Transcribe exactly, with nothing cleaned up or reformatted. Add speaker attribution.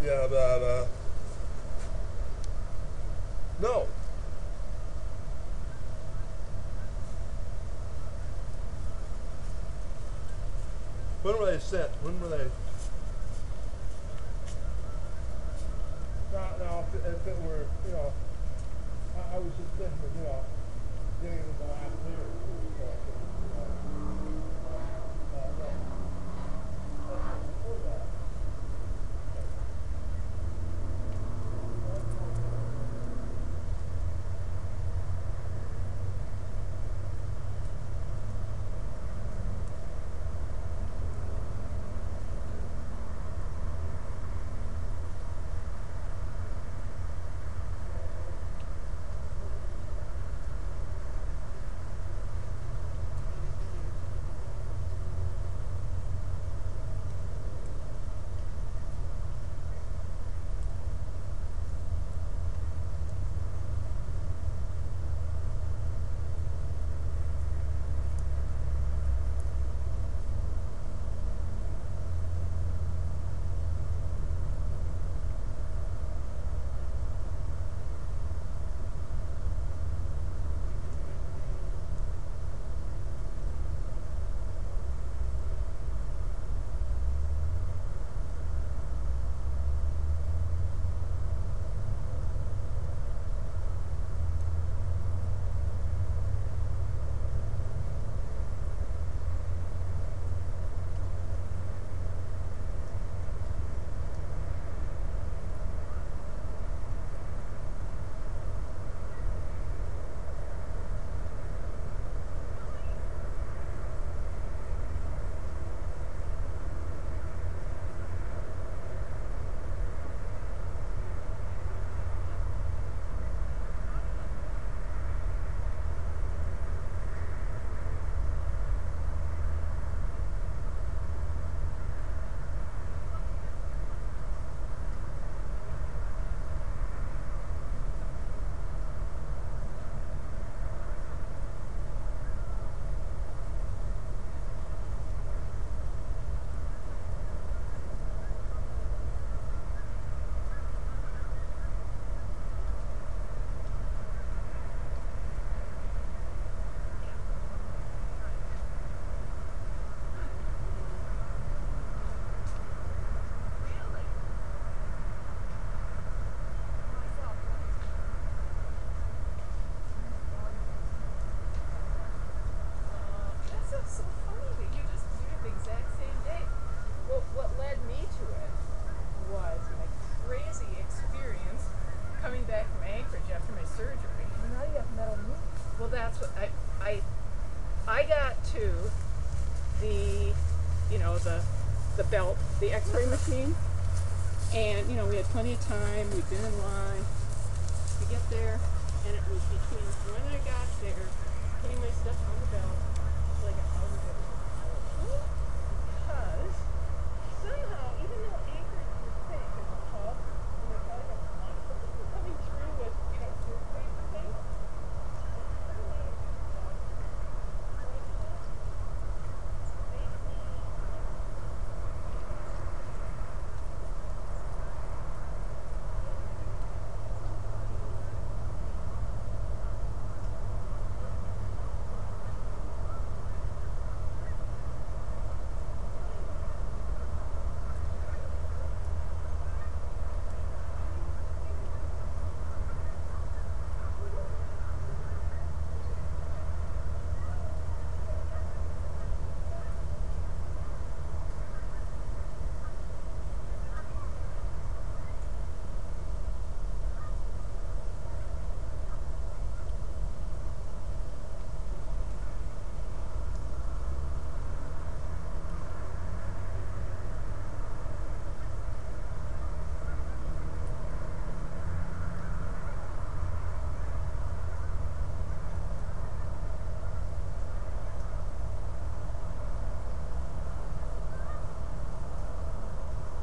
Speaker 1: Yeah, but uh, no. When were they sent? When were they? Now, now if, it, if it were, you know, I, I was just thinking, you know, getting into the last year or two. So, you know, uh, no. Uh, before that.
Speaker 2: That's so funny that you just do it the exact same day. Well, what led me to it was my crazy experience coming back from Anchorage after my surgery.
Speaker 3: Now you have metal knee.
Speaker 2: Well, that's what I I I got to the you know the the belt, the X-ray machine, and you know we had plenty of time. We'd been in line to get there, and it was between when I got there, putting my stuff on the belt.